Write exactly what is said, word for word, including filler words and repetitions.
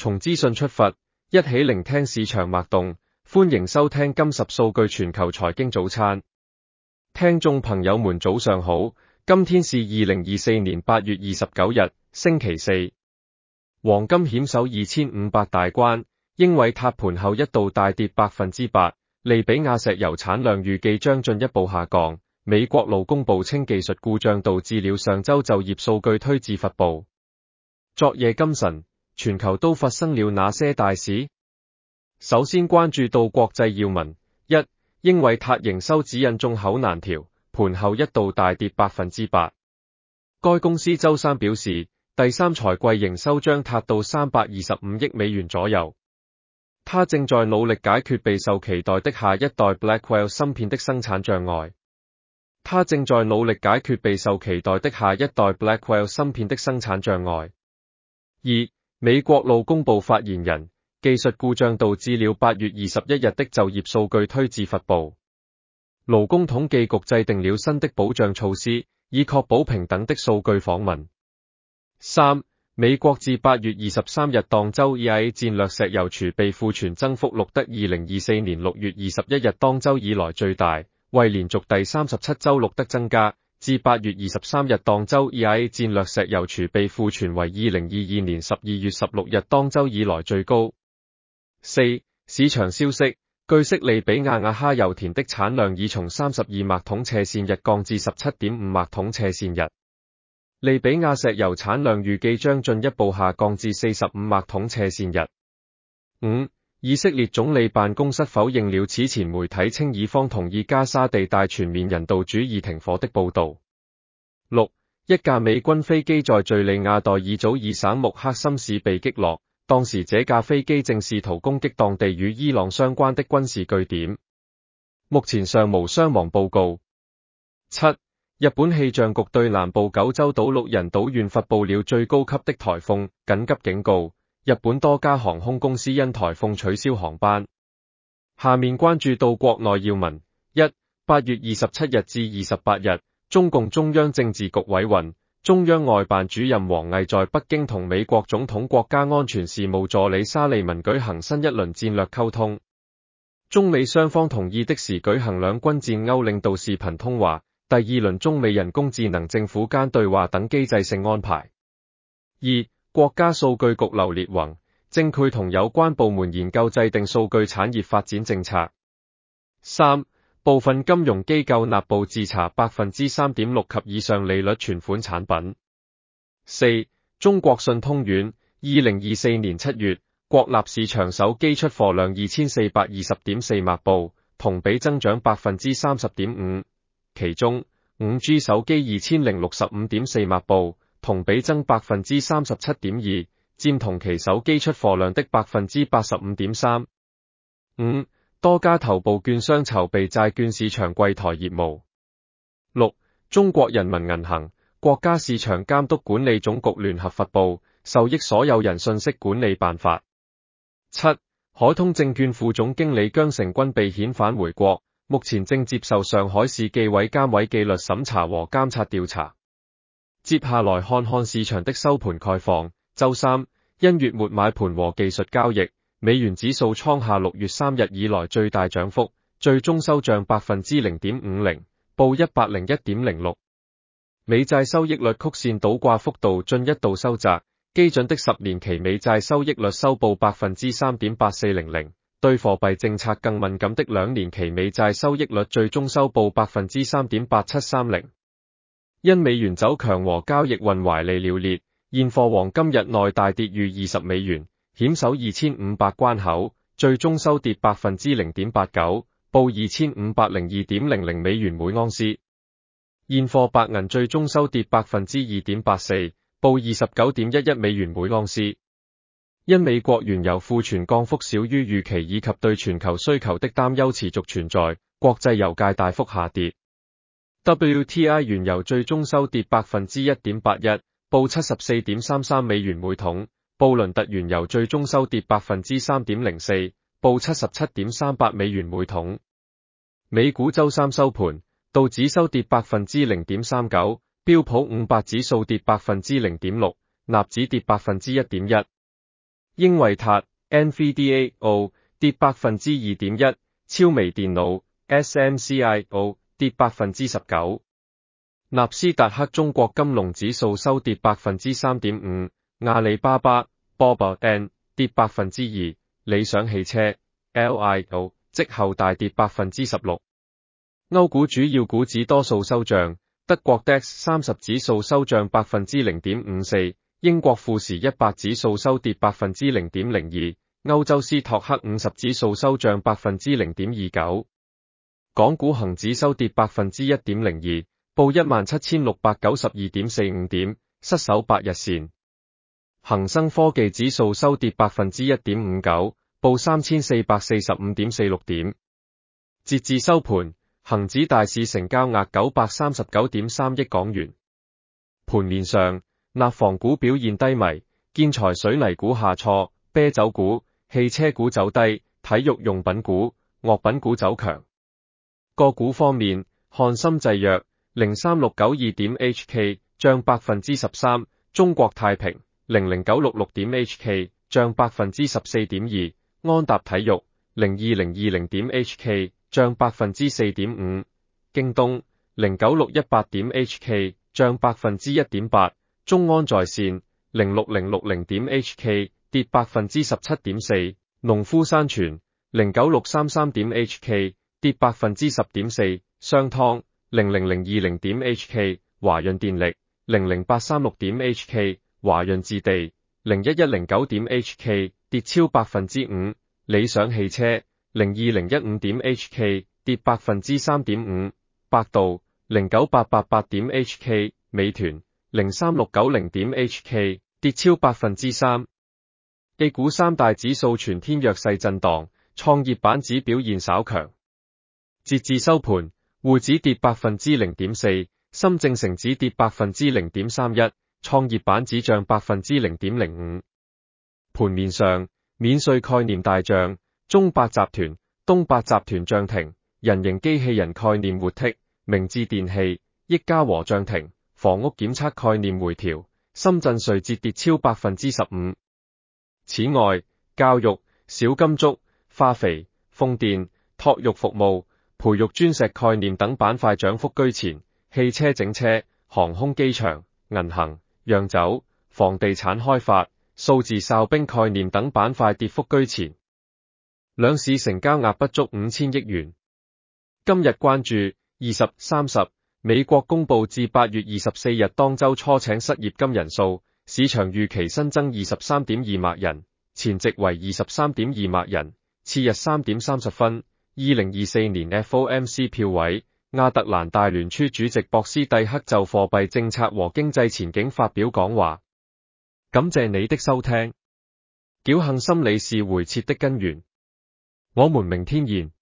從資訊出發，一起聆聽市場脈動。歡迎收聽金十數據全球財經早餐。聽眾朋友們早上好，今天是二零二四年八月二十九日，星期四。黃金險守二千五百大關，英偉達盤後一度大跌百分之八，利比亞石油產量預計將進一步下降。美國勞工部稱技術故障導致了上周就業數據推至罰部。昨夜今晨，全球都發生了哪些大事？首先關注到國際要聞：一、英偉達營收指引眾口難調，盤後一度大跌百分之八。該公司周三表示，第三財季營收將達到三百二十五億美元左右。他正在努力解決備受期待的下一代 Blackwell 芯片的生產障礙。他正在努力解決備受期待的下一代 Blackwell 芯片的生產障礙。二、美國勞工部發言人：技術故障導致了八月二十一日的就業數據推至罰部。勞工統計局制定了新的保障措施，以確保平等的數據訪問。三、美國自八月二十三日當周 E I A 戰略石油儲備庫存增幅錄得二零二四年六月二十一日當周以來最大，為連續第三十七周錄得增加。自八月二十三日當周 E I A 戰略石油儲備庫存為二零二二年十二月十六日當周以來最高。四、市場消息，據悉利比亞瓦哈油田的產量已從三十二麥桶斜線日降至十七點五麥桶斜線日。利比亞石油產量預計將進一步下降至四十五麥桶斜線日。五、以色列總理辦公室否認了此前媒體稱以方同意加沙地帶全面人道主義停火的報道。六、一架美軍飛機在敘利亞代爾祖爾省穆克森市被擊落，當時這架飛機正試圖攻擊當地與伊朗相關的軍事據點。目前尚無傷亡報告。七、日本氣象局對南部九州島六人島縣發布了最高級的颱風緊急警告，日本多家航空公司因颱風取消航班。下面關注到國內要聞：一、八月二十七日至二十八日，中共中央政治局委員、中央外辦主任王毅在北京同美國總統國家安全事務助理沙利文舉行新一輪戰略溝通。中美雙方同意的時舉行兩軍戰歐領導視頻通話，第二輪中美人工智能政府間對話等機制性安排。二、國家數據局劉烈宏正佢同有關部門研究制定數據產業發展政策。三、部分金融機構納報自查百分之三點六及以上利率存款產品。四、中國信通院二零二四年七月國立市場手機出貨量二千四百二十點四萬部，同比增長百分之三十點五，其中 五 G 手機二千零六十五點四萬部，同比增百分之三十七點二，佔同期手機出貨量的百分之八十五點三。五、多家頭部券商籌備債券市場櫃台業務。六、中國人民銀行、國家市場監督管理總局聯合發布受益所有人信息管理辦法。七、海通證券副總經理姜成軍被遣返回國，目前正接受上海市紀委監委紀律審查和監察調查。接下來看看市場的收盤概況。周三，因月末買盤和技術交易，美元指數創下六月三日以來最大漲幅，最終收漲百分之零點五零，報一百零一點零六。美債收益率曲線倒掛幅度進一步收窄，基準的十年期美債收益率收報百分之三點八四零零，對貨幣政策更敏感的兩年期美債收益率最終收報百分之三點八七三零。因美元走強和交易運懷利了裂，現貨黃金日內大跌逾二十美元，險守二千五百關口，最終收跌百分之零點八九，報二千五百零二點零零美元每盎司。現貨白銀最終收跌百分之二點八四，報二十九點一一美元每盎司。因美國原油庫存降幅少於預期以及對全球需求的擔憂持續存在，國際油價大幅下跌。W T I 原油最終收跌百分之一點八一，報七十四點三三美元每桶。布倫特原油最終收跌百分之三點零四，報七十七點三八美元每桶。美股周三收盤，道指收跌百分之零點三九，標普五百指數跌百分之零點六，納指跌百分之一點一。 英偉達 N V D A O 跌百分之二點一，超微電腦 S M C I O 跌百分之十九。納斯達克中國金龍指數收跌百分之三點五，阿里巴巴 B O B N 跌百分之二，理想汽車 L I O 即後大跌百分之十六。歐股主要股指多數收漲，德國 D A X 三十指數收漲百分之零點五四，英國富時一百指數收跌百分之零點零二，歐洲斯托克五十指數收漲百分之零點二九。港股恒指收跌百分之一點零二，報一萬七千六百九十二點四五點，失守百日線。恒生科技指數收跌百分之一點五九，報三千四百四十五點四六點。截至收盤，恒指大市成交額九百三十九點三億港元。盤面上，內房股表現低迷，建材水泥股下挫，啤酒股、汽車股走低，體育用品股、樂品股走強。個股方面，漢森製藥零三六九二點 H K 漲百分之十三，中國太平零零九六六點 H K 漲百分之十四點二，安踏體育零二零二零點 H K 漲百分之四點五，京東零九六一八點 H K 漲百分之一點八，中安在線零六零六零點 H K 跌百分之十七點四，農夫山泉零九六三三點 H K 跌百分之十點四，商湯零零零二零點 H K 華潤電力零零八三六點 H K 華潤置地零一一零九點 H K 跌超百分之五，理想汽車零二零一五點 H K 跌百分之三點五，百度零九八八八點 H K， 美團零三六九零點 H K 跌超百分之三。A 股三大指數全天弱勢震盪，創業板指表現稍強。截至收盤，滬指跌百分之零點四，深證成指跌百分之零點三一，創業板指漲百分之零點零五。盤面上，免稅概念大漲，中百集團、東百集團漲停，人形機器人概念活剔，明志電器、益嘉和漲停，房屋檢測概念回調，深圳瑞捷跌超百分之十五。此外，教育、小金竹、化肥、風電、托育服務、培育專石概念等板塊漲幅居前，汽車整車、航空機場、銀行、釀酒、房地產開發、數字哨兵概念等板塊跌幅居前。兩市成交額不足五千億元。今日關注二十、三十，美國公布至八月二十四日當周初請失業金人數，市場預期新增二十三點二萬人，前值為二十三點二萬人，次日三點三十分。二零二四年 F O M C 票委，亞特蘭大聯儲主席博斯蒂克就貨幣政策和經濟前景發表講話。感謝你的收聽。僥倖心理是回撤的根源。我們明天見。